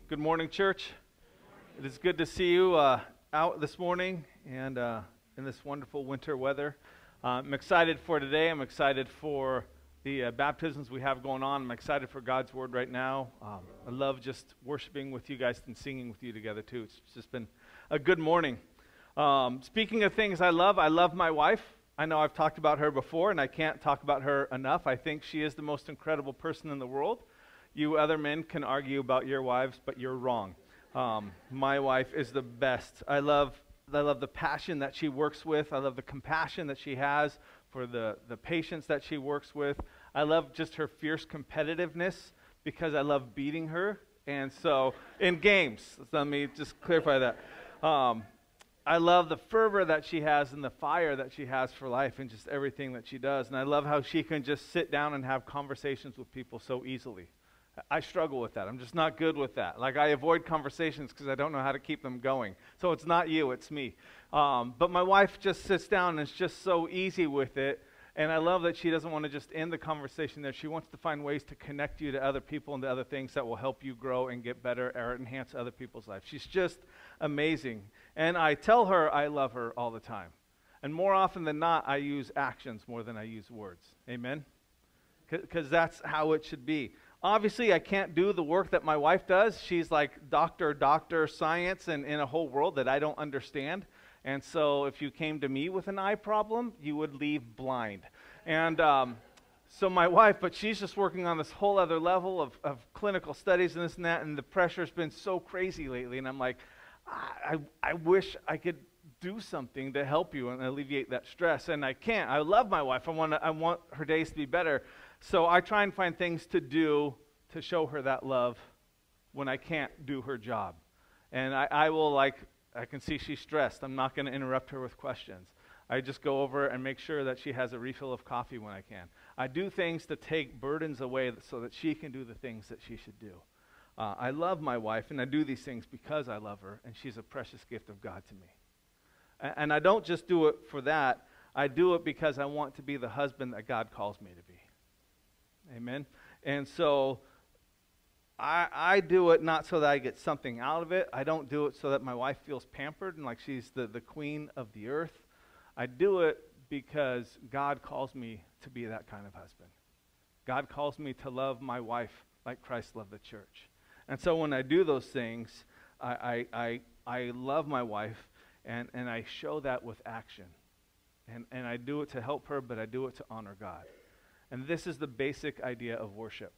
Good morning, church. It is good to see you out this morning and in this wonderful winter weather. I'm excited for today. I'm excited for the baptisms we have going on. I'm excited for God's Word right now. I love just worshiping with you guys and singing with you together, too. It's just been a good morning. Speaking of things I love my wife. I know I've talked about her before, and I can't talk about her enough. I think she is the most incredible person in the world. You other men can argue about your wives, but you're wrong. My wife is the best. I love the passion that she works with. I love the compassion that she has for the patients that she works with. I love just her fierce competitiveness because I love beating her. And so, in games, let me just clarify that. I love the fervor that she has and the fire that she has for life and just everything that she does. And I love how she can just sit down and have conversations with people so easily. I struggle with that. I'm just not good with that. Like, I avoid conversations because I don't know how to keep them going. So it's not you, it's me. But my wife just sits down and it's just so easy with it. And I love that she doesn't want to just end the conversation there. She wants to find ways to connect you to other people and to other things that will help you grow and get better or enhance other people's lives. She's just amazing. And I tell her I love her all the time. And more often than not, I use actions more than I use words. Amen? Because that's how it should be. Obviously, I can't do the work that my wife does. She's like doctor, science, and in a whole world that I don't understand. And so if you came to me with an eye problem, you would leave blind. And so my wife, but she's just working on this whole other level of clinical studies and this and that, and the pressure's been so crazy lately. And I'm like, I wish I could do something to help you and alleviate that stress. And I can't. I love my wife. I want her days to be better. So I try and find things to do to show her that love when I can't do her job. And I can see she's stressed. I'm not going to interrupt her with questions. I just go over and make sure that she has a refill of coffee when I can. I do things to take burdens away so that she can do the things that she should do. I love my wife, and I do these things because I love her, and she's a precious gift of God to me. And I don't just do it for that. I do it because I want to be the husband that God calls me to be. Amen. And so I do it not so that I get something out of it. I don't do it so that my wife feels pampered and like she's the queen of the earth. I do it because God calls me to be that kind of husband. God calls me to love my wife like Christ loved the church. And so when I do those things, I love my wife, and I show that with action. And I do it to help her, but I do it to honor God. And this is the basic idea of worship.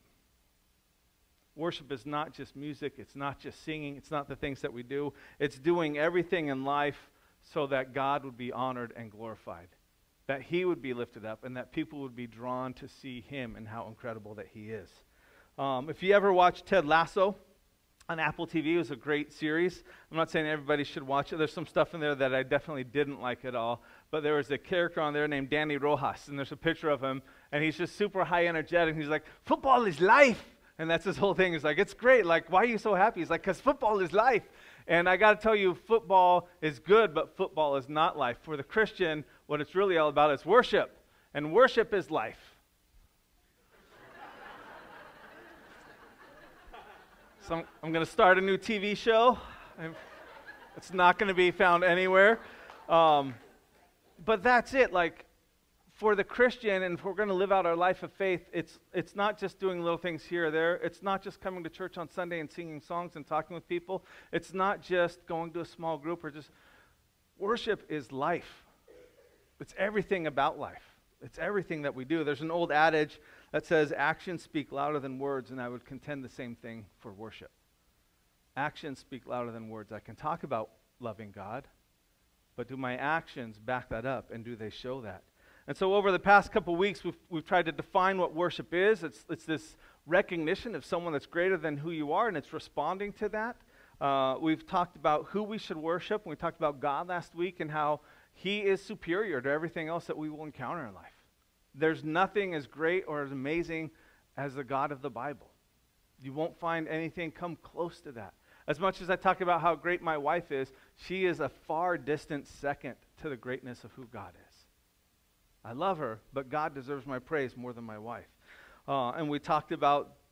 Worship is not just music. It's not just singing. It's not the things that we do. It's doing everything in life so that God would be honored and glorified, that he would be lifted up, and that people would be drawn to see him and how incredible that he is. If you ever watch Ted Lasso on Apple TV, it was a great series. I'm not saying everybody should watch it. There's some stuff in there that I definitely didn't like at all. But there was a character on there named Danny Rojas, and there's a picture of him, and he's just super high energetic. He's like, football is life. And that's his whole thing. He's like, it's great. Like, why are you so happy? He's like, because football is life. And I got to tell you, football is good, but football is not life. For the Christian, what it's really all about is worship. And worship is life. So I'm going to start a new TV show. It's not going to be found anywhere. But that's it. Like, for the Christian, and if we're going to live out our life of faith, it's not just doing little things here or there. It's not just coming to church on Sunday and singing songs and talking with people. It's not just going to a small group or just... Worship is life. It's everything about life. It's everything that we do. There's an old adage that says, actions speak louder than words, and I would contend the same thing for worship. Actions speak louder than words. I can talk about loving God, but do my actions back that up, and do they show that? And so over the past couple weeks, we've tried to define what worship is. It's this recognition of someone that's greater than who you are, and it's responding to that. We've talked about who we should worship, and we talked about God last week and how he is superior to everything else that we will encounter in life. There's nothing as great or as amazing as the God of the Bible. You won't find anything come close to that. As much as I talk about how great my wife is, she is a far distant second to the greatness of who God is. I love her, but God deserves my praise more than my wife. And we talked about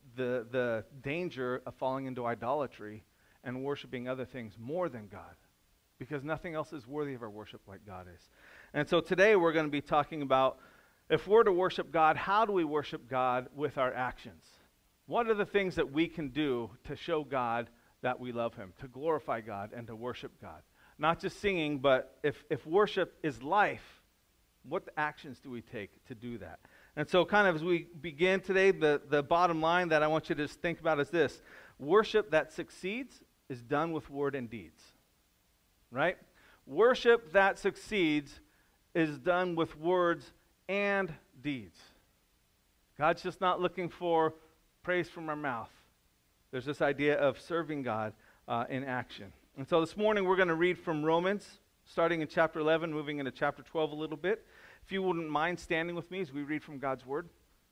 the danger of falling into idolatry and worshiping other things more than God, because nothing else is worthy of our worship like God is. And so today we're going to be talking about, if we're to worship God, how do we worship God with our actions? What are the things that we can do to show God that we love him, to glorify God and to worship God? Not just singing, but if worship is life, what actions do we take to do that? And so kind of as we begin today, the bottom line that I want you to just think about is this: worship that succeeds is done with word and deeds, right? Worship that succeeds is done with words and deeds. God's just not looking for praise from our mouth. There's this idea of serving God in action. And so this morning we're going to read from Romans, starting in chapter 11, moving into chapter 12 a little bit. If you wouldn't mind standing with me as we read from God's Word.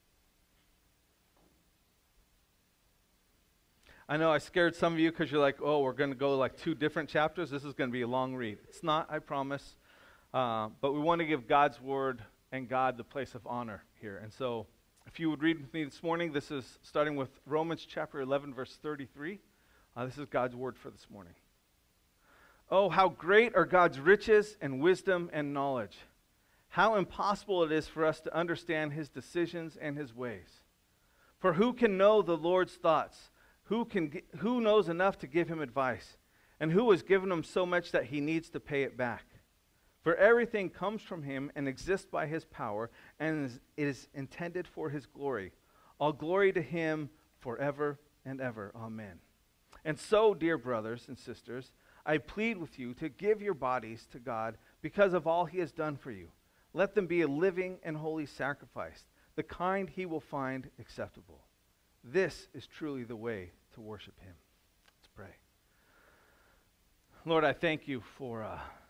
I know I scared some of you because you're like, oh, we're going to go like 2 different chapters. This is going to be a long read. It's not, I promise. But we want to give God's Word and God the place of honor here. And so if you would read with me this morning, this is starting with Romans chapter 11, verse 33. This is God's Word for this morning. Oh, how great are God's riches and wisdom and knowledge. How impossible it is for us to understand his decisions and his ways. For who can know the Lord's thoughts? Who knows enough to give him advice? And who has given him so much that he needs to pay it back? For everything comes from him and exists by his power, and is intended for his glory. All glory to him forever and ever. Amen. And so, dear brothers and sisters, I plead with you to give your bodies to God because of all he has done for you. Let them be a living and holy sacrifice, the kind he will find acceptable. This is truly the way to worship him. Let's pray. Lord, I thank you for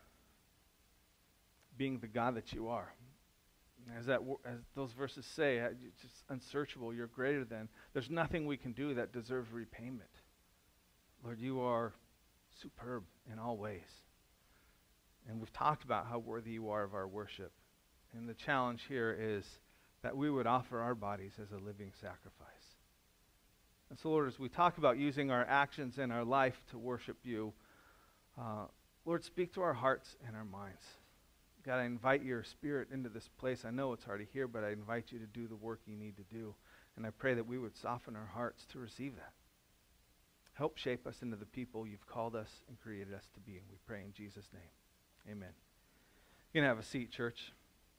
being the God that you are. As those verses say, it's just unsearchable. You're greater than. There's nothing we can do that deserves repayment. Lord, you are superb in all ways. And we've talked about how worthy you are of our worship. And the challenge here is that we would offer our bodies as a living sacrifice. And so, Lord, as we talk about using our actions and our life to worship you, Lord, speak to our hearts and our minds. God, I invite your Spirit into this place. I know it's already here, but I invite you to do the work you need to do. And I pray that we would soften our hearts to receive that. Help shape us into the people you've called us and created us to be. And we pray in Jesus' name. Amen. You can have a seat, church.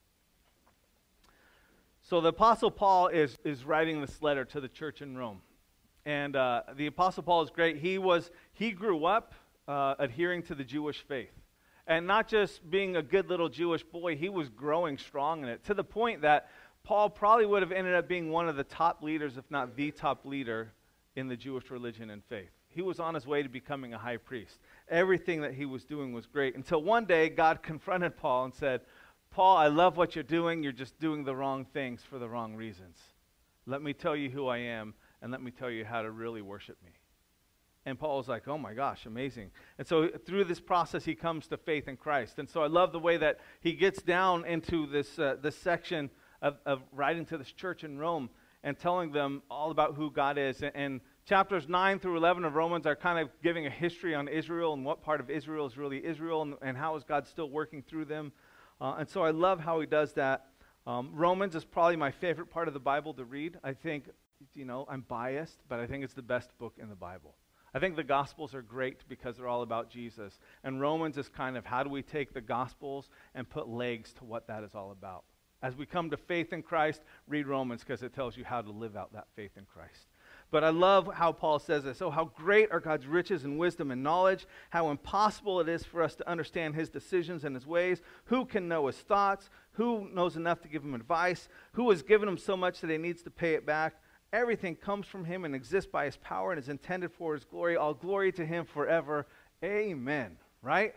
So the Apostle Paul is writing this letter to the church in Rome. And the Apostle Paul is great. He grew up adhering to the Jewish faith. And not just being a good little Jewish boy, he was growing strong in it, to the point that Paul probably would have ended up being one of the top leaders, if not the top leader, in the Jewish religion and faith. He was on his way to becoming a high priest. Everything that he was doing was great, until one day God confronted Paul and said, Paul, I love what you're doing. You're just doing the wrong things for the wrong reasons. Let me tell you who I am, and let me tell you how to really worship me. And Paul was like, oh my gosh, amazing. And so through this process, he comes to faith in Christ. And so I love the way that he gets down into this section of writing to this church in Rome and telling them all about who God is. And chapters 9 through 11 of Romans are kind of giving a history on Israel and what part of Israel is really Israel, and how is God still working through them. And so I love how he does that. Romans is probably my favorite part of the Bible to read. I think, I'm biased, but I think it's the best book in the Bible. I think the Gospels are great because they're all about Jesus. And Romans is kind of how do we take the Gospels and put legs to what that is all about. As we come to faith in Christ, read Romans because it tells you how to live out that faith in Christ. But I love how Paul says this. Oh, how great are God's riches and wisdom and knowledge. How impossible it is for us to understand his decisions and his ways. Who can know his thoughts? Who knows enough to give him advice? Who has given him so much that he needs to pay it back? Everything comes from him and exists by his power and is intended for his glory. All glory to him forever. Amen. Right?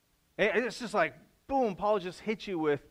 It's just like, boom, Paul just hits you with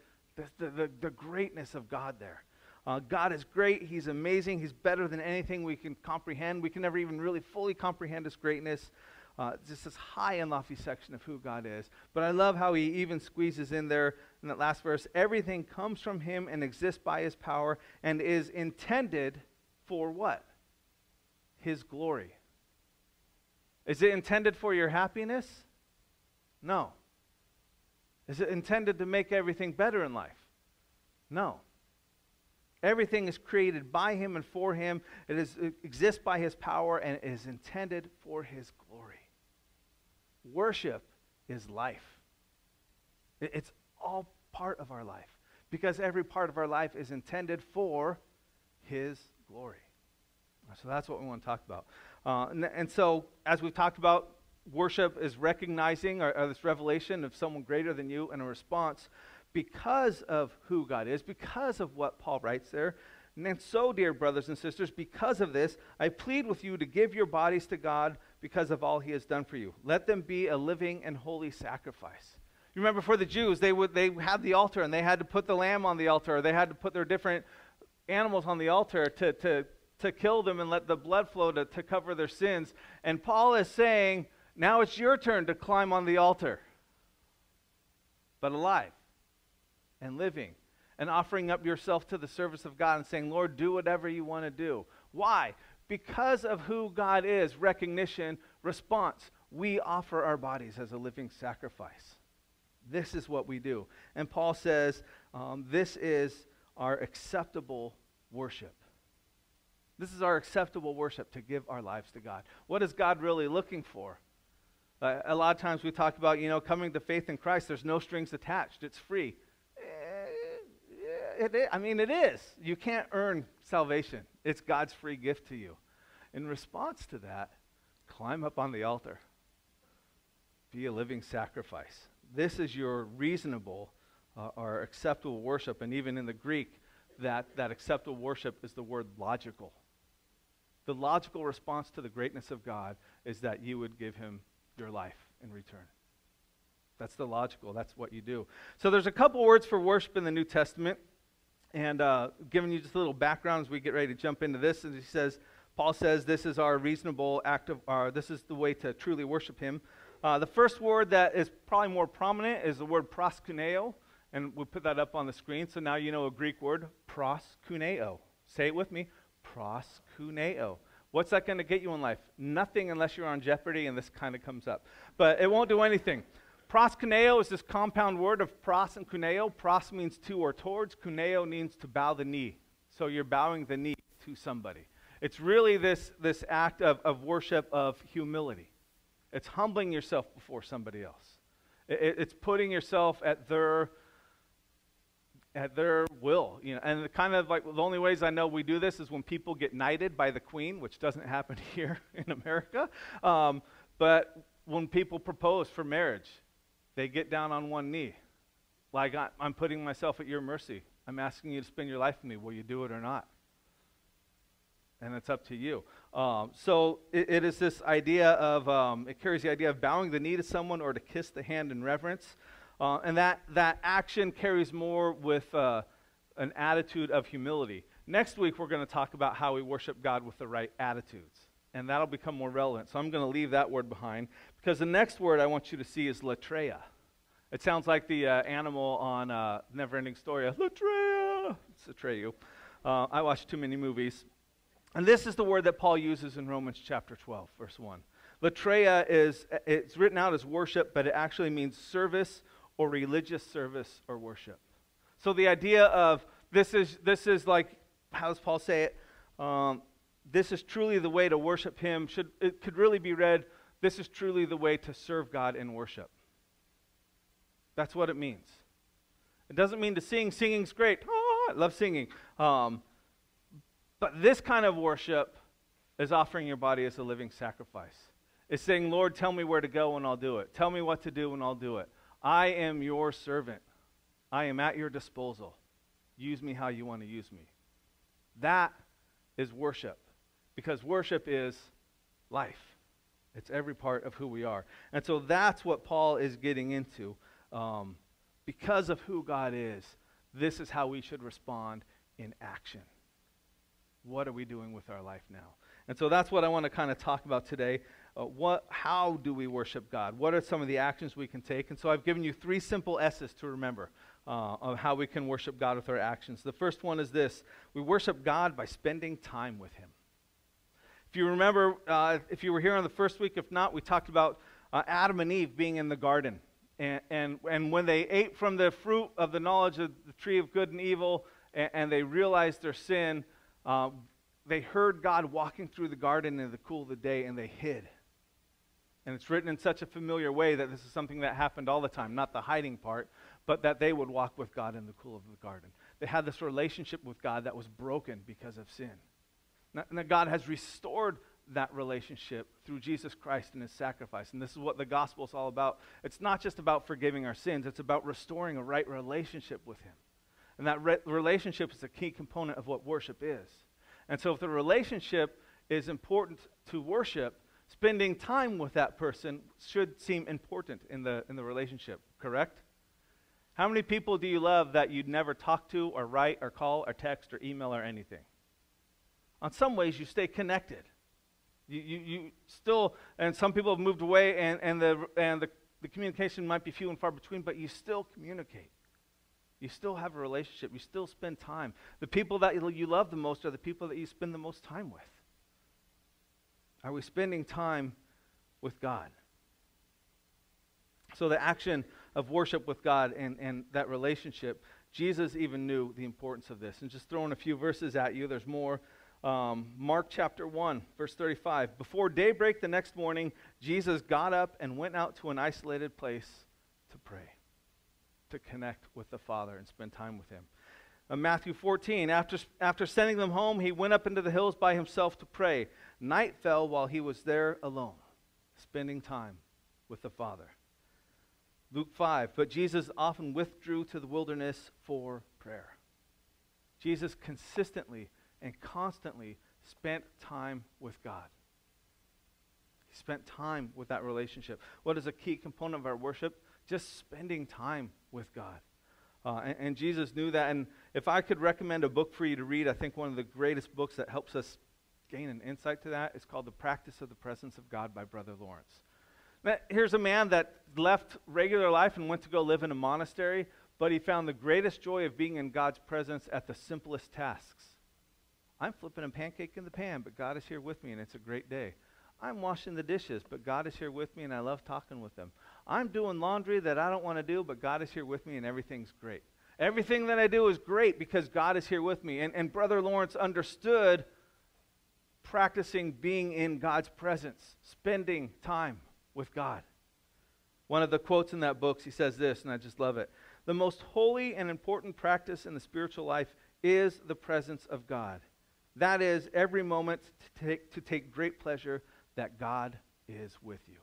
the greatness of God there. God is great. He's amazing. He's better than anything we can comprehend. We can never even really fully comprehend his greatness. Just this high and lofty section of who God is. But I love how he even squeezes in there in that last verse. Everything comes from him and exists by his power and is intended for what? His glory. Is it intended for your happiness? No. Is it intended to make everything better in life? No. Everything is created by Him and for Him. It exists by His power, and it is intended for His glory. Worship is life. It's all part of our life, because every part of our life is intended for His glory. So that's what we want to talk about. And so, as we've talked about, worship is recognizing or this revelation of someone greater than you, and a response because of who God is, because of what Paul writes there. And so, dear brothers and sisters, because of this, I plead with you to give your bodies to God because of all He has done for you. Let them be a living and holy sacrifice. You remember, for the Jews, they had the altar, and they had to put the lamb on the altar, or they had to put their different animals on the altar to kill them and let the blood flow to cover their sins. And Paul is saying, now it's your turn to climb on the altar, but alive and living and offering up yourself to the service of God and saying, Lord, do whatever you want to do. Why? Because of who God is, recognition, response. We offer our bodies as a living sacrifice. This is what we do. And Paul says, this is our acceptable worship. This is our acceptable worship, to give our lives to God. What is God really looking for? A lot of times we talk about, coming to faith in Christ. There's no strings attached. It's free. It is. You can't earn salvation. It's God's free gift to you. In response to that, climb up on the altar. Be a living sacrifice. This is your reasonable or acceptable worship. And even in the Greek, that acceptable worship is the word logical. The logical response to the greatness of God is that you would give Him your life in return. That's the logical. That's what you do. So there's a couple words for worship in the New Testament. And giving you just a little background as we get ready to jump into this. And Paul says, this is our reasonable act of, this is the way to truly worship Him. The first word that is probably more prominent is the word proskuneo. And we'll put that up on the screen. So now you know a Greek word, proskuneo. Say it with me, proskuneo. What's that going to get you in life? Nothing, unless you're on Jeopardy and this kind of comes up. But it won't do anything. Proskuneo is this compound word of pros and kuneo. Pros means to or towards. Kuneo means to bow the knee. So you're bowing the knee to somebody. It's really this act of worship of humility. It's humbling yourself before somebody else. It's putting yourself at their will. And the kind of like the only ways I know we do this is when people get knighted by the Queen, which doesn't happen here in America. But when people propose for marriage, they get down on one knee. Like, I'm putting myself at your mercy. I'm asking you to spend your life with me. Will you do it or not? And it's up to you. So it is this idea of, it carries the idea of bowing the knee to someone or to kiss the hand in reverence. And that action carries more with an attitude of humility. Next week, we're going to talk about how we worship God with the right attitudes. And that'll become more relevant. So I'm going to leave that word behind, because the next word I want you to see is latreia. It sounds like the animal on Neverending Story. Latreia! It's Atreyu. I watched too many movies. And this is the word that Paul uses in Romans chapter 12, verse 1. Latreia it's written out as worship, but it actually means service or religious service or worship. So the idea of this is like, how does Paul say it? This is truly the way to worship Him. It could really be read, this is truly the way to serve God in worship. That's what it means. It doesn't mean to sing. Singing's great. I love singing. But this kind of worship is offering your body as a living sacrifice. It's saying, Lord, tell me where to go and I'll do it. Tell me what to do and I'll do it. I am your servant. I am at your disposal. Use me how you want to use me. That is worship. Because worship is life. It's every part of who we are. And so that's what Paul is getting into. Because of who God is, this is how we should respond in action. What are we doing with our life now? And so that's what I want to kind of talk about today. How do we worship God? What are some of the actions we can take? And so I've given you 3 simple S's to remember of how we can worship God with our actions. The first one is this: we worship God by spending time with Him. If you remember, if you were here on the first week, if not, we talked about Adam and Eve being in the garden. And when they ate from the fruit of the knowledge of the tree of good and evil, and they realized their sin, they heard God walking through the garden in the cool of the day, and they hid. And it's written in such a familiar way that this is something that happened all the time, not the hiding part, but that they would walk with God in the cool of the garden. They had this relationship with God that was broken because of sin. Now God has restored that relationship through Jesus Christ and his sacrifice. And this is what the gospel is all about. It's not just about forgiving our sins. It's about restoring a right relationship with him. And that relationship is a key component of what worship is. And so if the relationship is important to worship, spending time with that person should seem important in the relationship, correct? How many people do you love that you'd never talk to or write or call or text or email or anything? On some ways, you stay connected. You still, and some people have moved away, and the communication might be few and far between, but you still communicate. You still have a relationship. You still spend time. The people that you love the most are the people that you spend the most time with. Are we spending time with God? So the action of worship with God and that relationship, Jesus even knew the importance of this. And just throwing a few verses at you, there's more. Mark chapter 1, verse 35. Before daybreak the next morning, Jesus got up and went out to an isolated place to pray, to connect with the Father and spend time with him. Matthew 14, after sending them home, he went up into the hills by himself to pray. Night fell while he was there alone, spending time with the Father. Luke 5, but Jesus often withdrew to the wilderness for prayer. Jesus consistently and constantly spent time with God. He spent time with that relationship. What is a key component of our worship? Just spending time with God. And Jesus knew that. And if I could recommend a book for you to read, I think one of the greatest books that helps us gain an insight to that is called The Practice of the Presence of God by Brother Lawrence. Now, here's a man that left regular life and went to go live in a monastery, but he found the greatest joy of being in God's presence at the simplest tasks. I'm flipping a pancake in the pan, but God is here with me, and it's a great day. I'm washing the dishes, but God is here with me, and I love talking with him. I'm doing laundry that I don't want to do, but God is here with me, and everything's great. Everything that I do is great because God is here with me. And Brother Lawrence understood practicing being in God's presence, spending time with God. One of the quotes in that book, he says this, and I just love it. The most holy and important practice in the spiritual life is the presence of God. That is, every moment to take great pleasure that God is with you.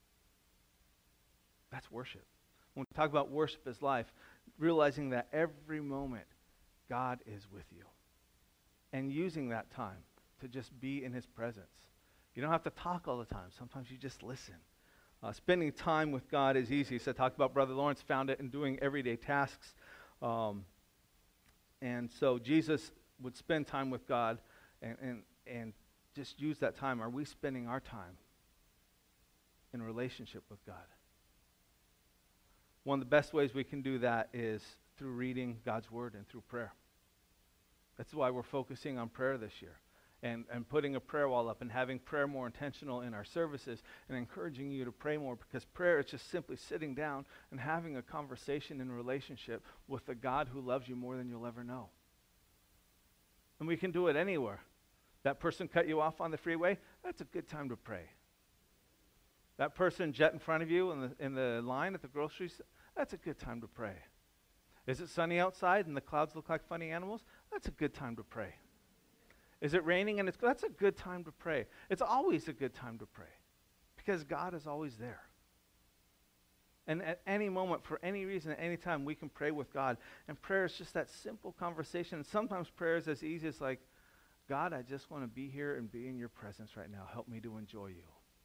That's worship. When we talk about worship as life, realizing that every moment God is with you. And using that time to just be in his presence. You don't have to talk all the time. Sometimes you just listen. Spending time with God is easy. So I talked about Brother Lawrence found it in doing everyday tasks. And so Jesus would spend time with God and just use that time. Are we spending our time in relationship with God? One of the best ways we can do that is through reading God's Word and through prayer. That's why we're focusing on prayer this year and putting a prayer wall up and having prayer more intentional in our services and encouraging you to pray more, because prayer is just simply sitting down and having a conversation in relationship with the God who loves you more than you'll ever know. And we can do it anywhere. That person cut you off on the freeway, that's a good time to pray. That person jet in front of you in the line at the grocery store, that's a good time to pray. Is it sunny outside and the clouds look like funny animals? That's a good time to pray. Is it raining and that's a good time to pray. It's always a good time to pray because God is always there. And at any moment, for any reason, at any time, we can pray with God. And prayer is just that simple conversation. And sometimes prayer is as easy as like, God, I just want to be here and be in your presence right now. Help me to enjoy you.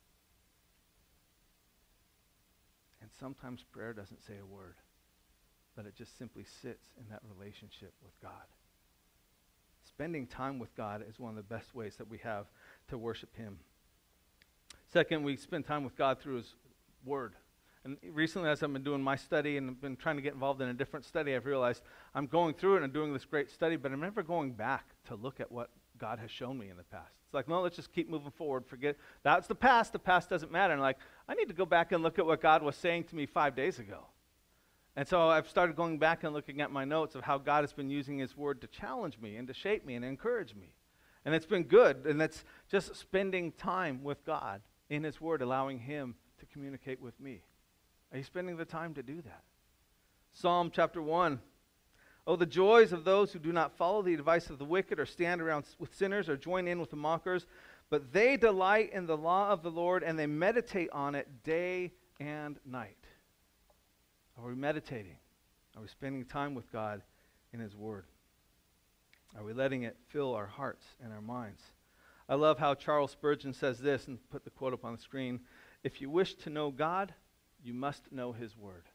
And sometimes prayer doesn't say a word, but it just simply sits in that relationship with God. Spending time with God is one of the best ways that we have to worship him. Second, we spend time with God through his word. And recently, as I've been doing my study and been trying to get involved in a different study, I've realized I'm going through it and doing this great study, but I'm never going back to look at what God has shown me in the past. It's like, no, let's just keep moving forward. Forget, that's the past. The past doesn't matter. And like, I need to go back and look at what God was saying to me 5 days ago. And so I've started going back and looking at my notes of how God has been using his word to challenge me and to shape me and encourage me. And it's been good. And that's just spending time with God in his word, allowing him to communicate with me. Are you spending the time to do that? Psalm chapter 1. Oh, the joys of those who do not follow the advice of the wicked, or stand around with sinners, or join in with the mockers. But they delight in the law of the Lord, and they meditate on it day and night. Are we meditating? Are we spending time with God in his word? Are we letting it fill our hearts and our minds? I love how Charles Spurgeon says this, and put the quote up on the screen. If you wish to know God, you must know his word.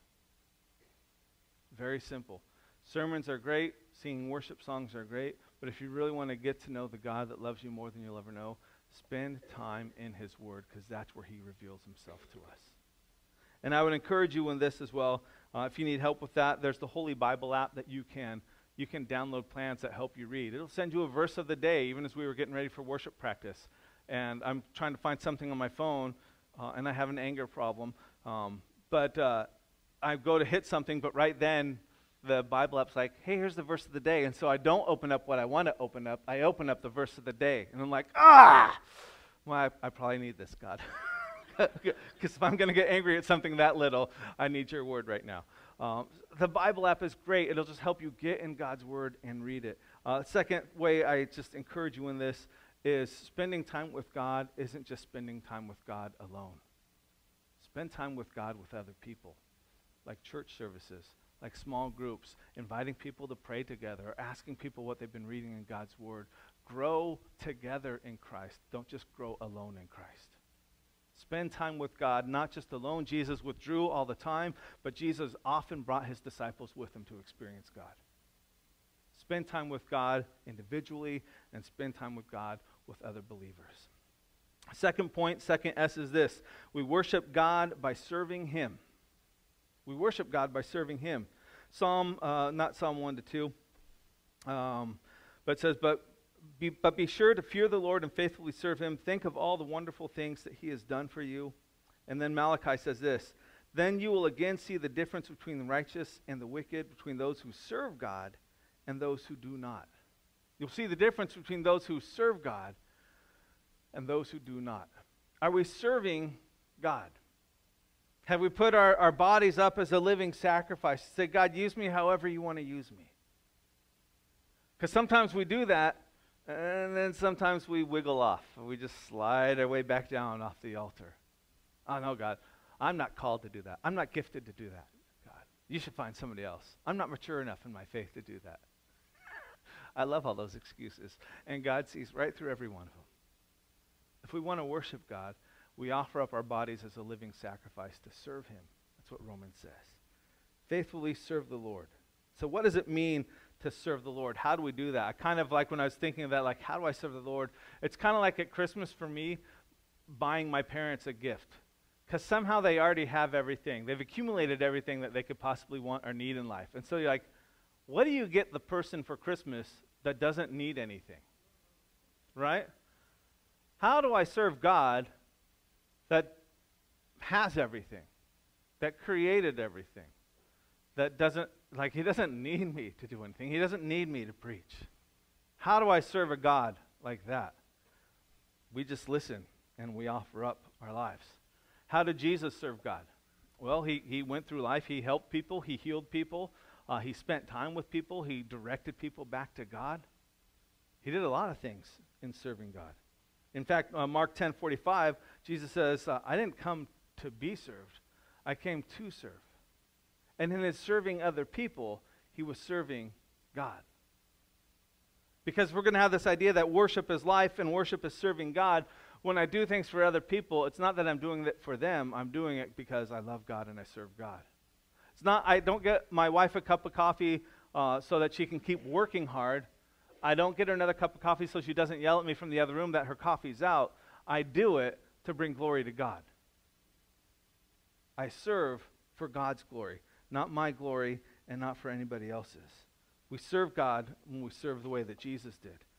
Very simple. Sermons are great, singing worship songs are great, but if you really want to get to know the God that loves you more than you'll ever know, spend time in his word, because that's where he reveals himself to us. And I would encourage you in this as well. If you need help with that, there's the Holy Bible app that you can download plans that help you read. It'll send you a verse of the day, even as we were getting ready for worship practice. And I'm trying to find something on my phone, and I have an anger problem. But I go to hit something, but right then, the Bible app's like, hey, here's the verse of the day. And so I don't open up what I want to open up. I open up the verse of the day. And I'm like, well, I probably need this, God. Because if I'm going to get angry at something that little, I need your word right now. The Bible app is great. It'll just help you get in God's word and read it. Second way I just encourage you in this is spending time with God isn't just spending time with God alone. Spend time with God with other people, like church services, like small groups, inviting people to pray together, or asking people what they've been reading in God's word. Grow together in Christ. Don't just grow alone in Christ. Spend time with God, not just alone. Jesus withdrew all the time, but Jesus often brought his disciples with him to experience God. Spend time with God individually, and spend time with God with other believers. Second point, second S is this. We worship God by serving him. We worship God by serving him. Not Psalm 1 to 2, but it says, But be sure to fear the Lord and faithfully serve him. Think of all the wonderful things that he has done for you. And then Malachi says this, Then you will again see the difference between the righteous and the wicked, between those who serve God and those who do not. You'll see the difference between those who serve God and those who do not. Are we serving God? Have we put our bodies up as a living sacrifice? Say, God, use me however you want to use me. Because sometimes we do that, and then sometimes we wiggle off. We just slide our way back down off the altar. Oh, no, God, I'm not called to do that. I'm not gifted to do that, God. You should find somebody else. I'm not mature enough in my faith to do that. I love all those excuses. And God sees right through every one of them. If we want to worship God, we offer up our bodies as a living sacrifice to serve him. That's what Romans says. Faithfully serve the Lord. So what does it mean to serve the Lord? How do we do that? I kind of like when I was thinking of that, like, how do I serve the Lord? It's kind of like at Christmas for me, buying my parents a gift. Because somehow they already have everything. They've accumulated everything that they could possibly want or need in life. And so you're like, what do you get the person for Christmas that doesn't need anything? Right? How do I serve God that has everything, that created everything, that doesn't, like, he doesn't need me to do anything. He doesn't need me to preach. How do I serve a God like that? We just listen and we offer up our lives. How did Jesus serve God? Well, he went through life. He helped people. He healed people. He spent time with people. He directed people back to God. He did a lot of things in serving God. In fact, Mark 10:45, Jesus says, I didn't come to be served. I came to serve. And in his serving other people, he was serving God. Because we're going to have this idea that worship is life and worship is serving God. When I do things for other people, it's not that I'm doing it for them. I'm doing it because I love God and I serve God. It's not, I don't get my wife a cup of coffee so that she can keep working hard. I don't get her another cup of coffee so she doesn't yell at me from the other room that her coffee's out. I do it to bring glory to God. I serve for God's glory, not my glory and not for anybody else's. We serve God when we serve the way that Jesus did.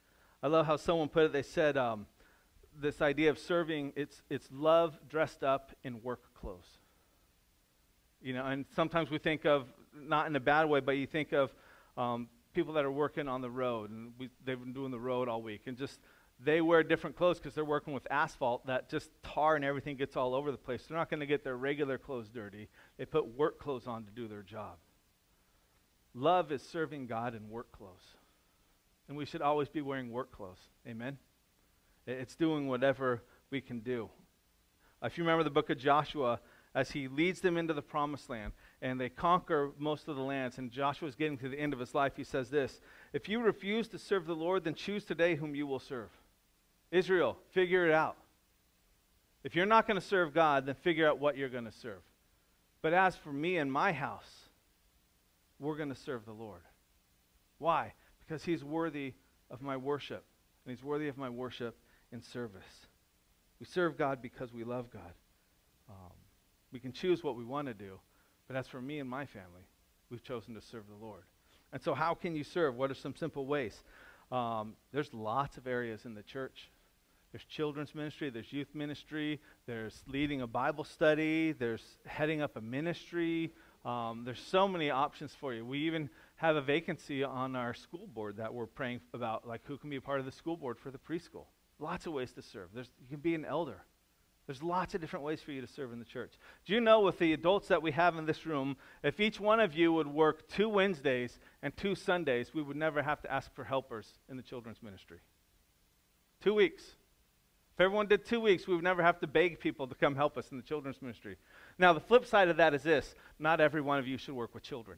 I love how someone put it. They said this idea of serving, it's love dressed up in work clothes. You know, and sometimes we think of, not in a bad way, but you think of people that are working on the road, and they've been doing the road all week, and just they wear different clothes because they're working with asphalt that just tar and everything gets all over the place. They're not going to get their regular clothes dirty. They put work clothes on to do their job. Love is serving God in work clothes. And we should always be wearing work clothes. Amen? It's doing whatever we can do. If you remember the book of Joshua, as he leads them into the promised land, and they conquer most of the lands, and Joshua's getting to the end of his life, he says this: if you refuse to serve the Lord, then choose today whom you will serve. Israel, figure it out. If you're not going to serve God, then figure out what you're going to serve. But as for me and my house, we're going to serve the Lord. Why? Because he's worthy of my worship, and he's worthy of my worship in service. We serve God because we love God. We can choose what we want to do, but as for me and my family, we've chosen to serve the Lord. And so how can you serve? What are some simple ways? There's lots of areas in the church. There's children's ministry, there's youth ministry, there's leading a Bible study, there's heading up a ministry. There's so many options for you. We even have a vacancy on our school board that we're praying about, like who can be a part of the school board for the preschool. Lots of ways to serve. You can be an elder. There's lots of different ways for you to serve in the church. Do you know, with the adults that we have in this room, if each one of you would work 2 Wednesdays and 2 Sundays, we would never have to ask for helpers in the children's ministry. 2 weeks. If everyone did 2 weeks, we would never have to beg people to come help us in the children's ministry. Now, the flip side of that is this: not every one of you should work with children.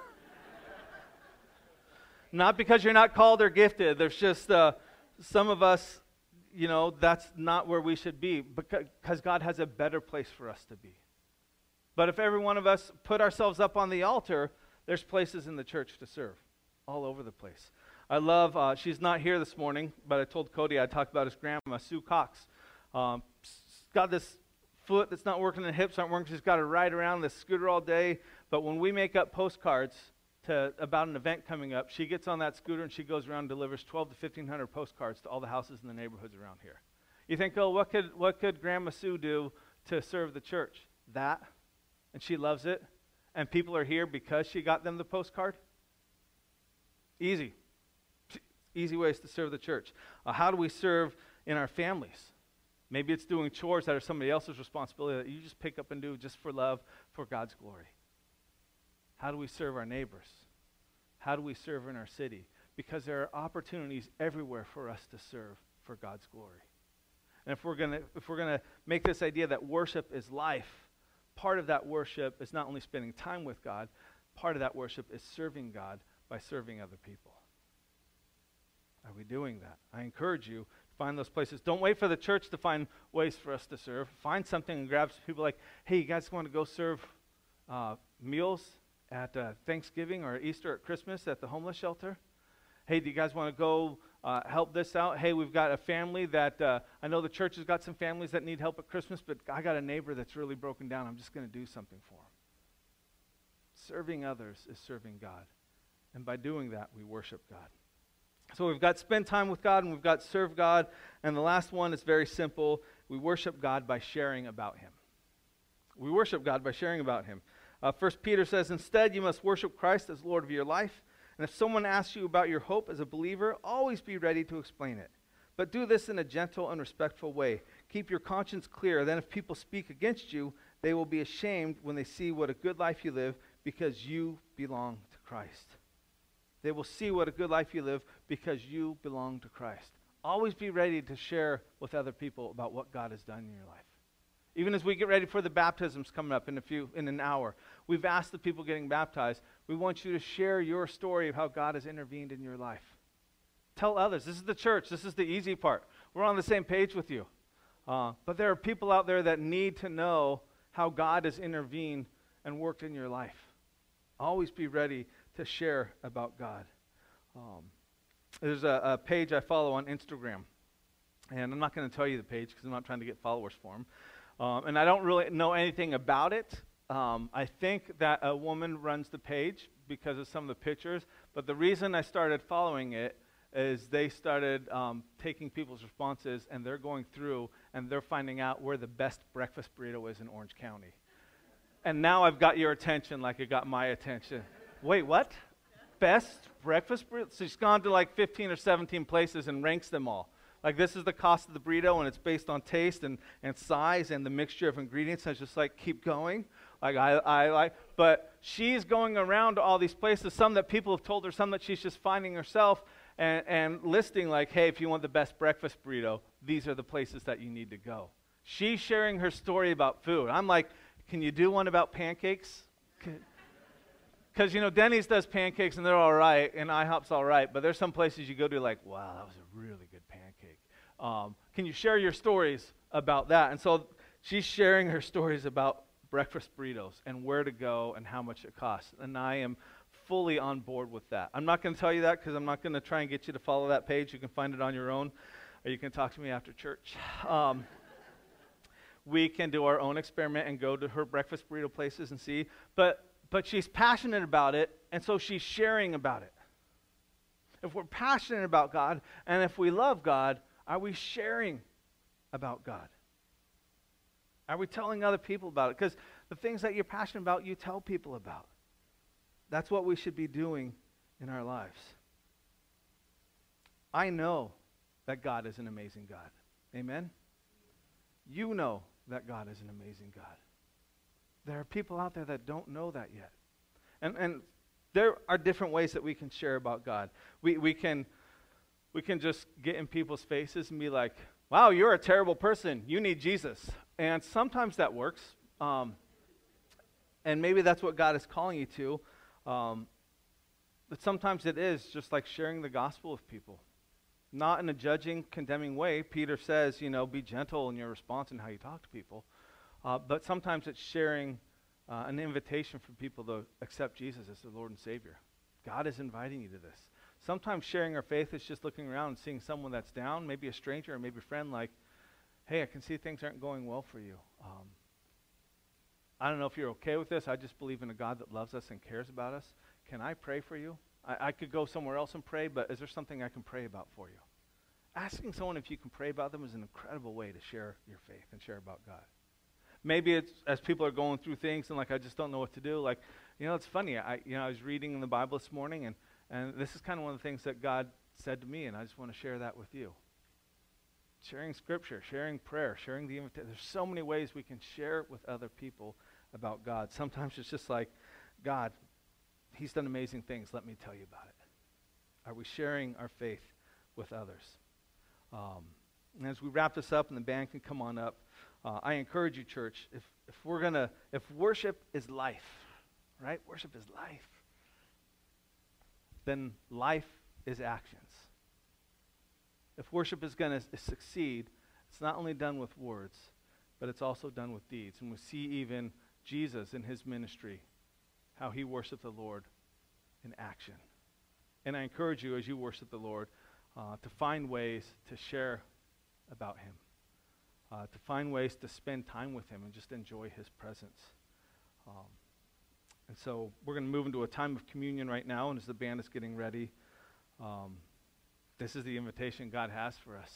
Not because you're not called or gifted. There's just some of us, you know, that's not where we should be, because God has a better place for us to be. But if every one of us put ourselves up on the altar, there's places in the church to serve all over the place. I love, she's not here this morning, but I told Cody I'd talk about his grandma, Sue Cox. Got this foot that's not working, the hips aren't working. She's got to ride around this scooter all day. But when we make up postcards about an event coming up, she gets on that scooter and she goes around and delivers 12 to 1,500 postcards to all the houses in the neighborhoods around here. You think, oh, what could Grandma Sue do to serve the church? That, and she loves it, and people are here because she got them the postcard? Easy ways to serve the church. How do we serve in our families? Maybe it's doing chores that are somebody else's responsibility that you just pick up and do just for love, for God's glory. How do we serve our neighbors? How do we serve in our city? Because there are opportunities everywhere for us to serve for God's glory. And if we're gonna make this idea that worship is life, part of that worship is not only spending time with God, part of that worship is serving God by serving other people. Are we doing that? I encourage you to find those places. Don't wait for the church to find ways for us to serve. Find something and grab some people like, hey, you guys want to go serve meals at Thanksgiving or Easter or Christmas at the homeless shelter? Hey, do you guys want to go help this out? Hey, we've got a family that, I know the church has got some families that need help at Christmas, but I got a neighbor that's really broken down. I'm just going to do something for him. Serving others is serving God. And by doing that, we worship God. So we've got spend time with God and we've got serve God. And the last one is very simple. We worship God by sharing about him. We worship God by sharing about him. 1 Peter says, instead you must worship Christ as Lord of your life. And if someone asks you about your hope as a believer, always be ready to explain it. But do this in a gentle and respectful way. Keep your conscience clear. Then if people speak against you, they will be ashamed when they see what a good life you live because you belong to Christ. They will see what a good life you live because you belong to Christ. Always be ready to share with other people about what God has done in your life. Even as we get ready for the baptisms coming up in an hour, we've asked the people getting baptized, we want you to share your story of how God has intervened in your life. Tell others. This is the church. This is the easy part. We're on the same page with you. But there are people out there that need to know how God has intervened and worked in your life. Always be ready to share about God. There's a page I follow on Instagram. And I'm not going to tell you the page because I'm not trying to get followers for him. And I don't really know anything about it. I think that a woman runs the page because of some of the pictures. But the reason I started following it, is they started taking people's responses, and they're going through, and they're finding out where the best breakfast burrito is in Orange County. And now I've got your attention like it got my attention. Wait, what? Best breakfast burrito? So she's gone to like 15 or 17 places and ranks them all. Like, this is the cost of the burrito, and it's based on taste and size and the mixture of ingredients. And it's just like, keep going. Like, I like, but she's going around to all these places, some that people have told her, some that she's just finding herself and listing like, hey, if you want the best breakfast burrito, these are the places that you need to go. She's sharing her story about food. I'm like, can you do one about pancakes? Because, Denny's does pancakes, and they're all right, and IHOP's all right, but there's some places you go to like, wow, that was a really good pancake. Can you share your stories about that? And so she's sharing her stories about breakfast burritos and where to go and how much it costs, and I am fully on board with that. I'm not going to tell you that because I'm not going to try and get you to follow that page. You can find it on your own, or you can talk to me after church. We can do our own experiment and go to her breakfast burrito places and see, but she's passionate about it, and so she's sharing about it. If we're passionate about God, and if we love God, are we sharing about God? Are we telling other people about it? Because the things that you're passionate about, you tell people about. That's what we should be doing in our lives. I know that God is an amazing God. Amen? You know that God is an amazing God. There are people out there that don't know that yet. And there are different ways that we can share about God. We can just get in people's faces and be like, wow, you're a terrible person. You need Jesus. And sometimes that works. And maybe that's what God is calling you to. But sometimes it is just like sharing the gospel with people. Not in a judging, condemning way. Peter says, be gentle in your response and how you talk to people. But sometimes it's sharing an invitation for people to accept Jesus as their Lord and Savior. God is inviting you to this. Sometimes sharing our faith is just looking around and seeing someone that's down, maybe a stranger or maybe a friend, like, hey, I can see things aren't going well for you. I don't know if you're okay with this. I just believe in a God that loves us and cares about us. Can I pray for you? I could go somewhere else and pray, but is there something I can pray about for you? Asking someone if you can pray about them is an incredible way to share your faith and share about God. Maybe it's as people are going through things and like, I just don't know what to do. Like, it's funny. I was reading in the Bible this morning, and this is kind of one of the things that God said to me, and I just want to share that with you. Sharing scripture, sharing prayer, sharing the invitation. There's so many ways we can share with other people about God. Sometimes it's just like, God, He's done amazing things. Let me tell you about it. Are we sharing our faith with others? And as we wrap this up and the band can come on up, I encourage you, church, if worship is life, right? Worship is life. Then life is actions. If worship is going to succeed, it's not only done with words, but it's also done with deeds. And we see even Jesus in his ministry, how he worshiped the Lord in action. And I encourage you, as you worship the Lord, to find ways to share about him, to find ways to spend time with him and just enjoy his presence. And so we're going to move into a time of communion right now, and as the band is getting ready, this is the invitation God has for us.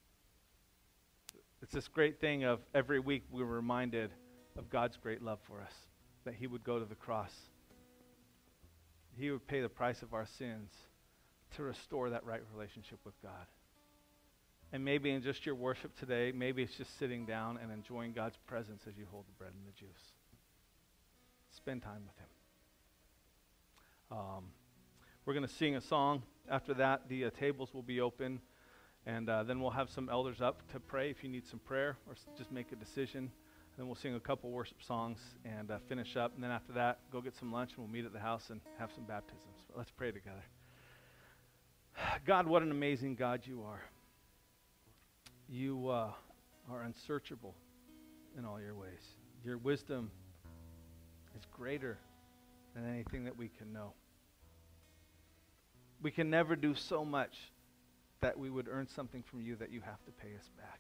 It's this great thing of every week we're reminded of God's great love for us, that he would go to the cross. He would pay the price of our sins to restore that right relationship with God. And maybe in just your worship today, maybe it's just sitting down and enjoying God's presence as you hold the bread and the juice. Spend time with him. We're going to sing a song. After that, the tables will be open, and then we'll have some elders up to pray if you need some prayer or just make a decision. Then we'll sing a couple worship songs and finish up. And then after that, go get some lunch, and we'll meet at the house and have some baptisms. But let's pray together. God, what an amazing God you are. You are unsearchable in all your ways. Your wisdom is greater than anything that we can know. We can never do so much that we would earn something from you that you have to pay us back.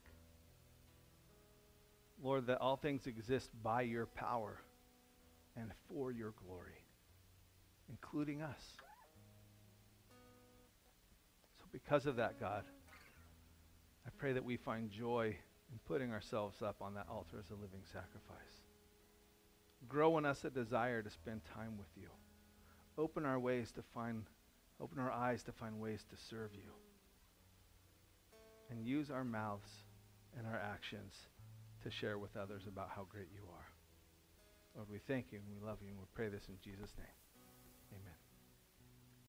Lord, that all things exist by your power and for your glory, including us. So Because of that, God, I pray that we find joy in putting ourselves up on that altar as a living sacrifice. Grow in us a desire to spend time with you. Open our eyes to find ways to serve you. And use our mouths and our actions to share with others about how great you are. Lord, we thank you and we love you and we pray this in Jesus' name. Amen.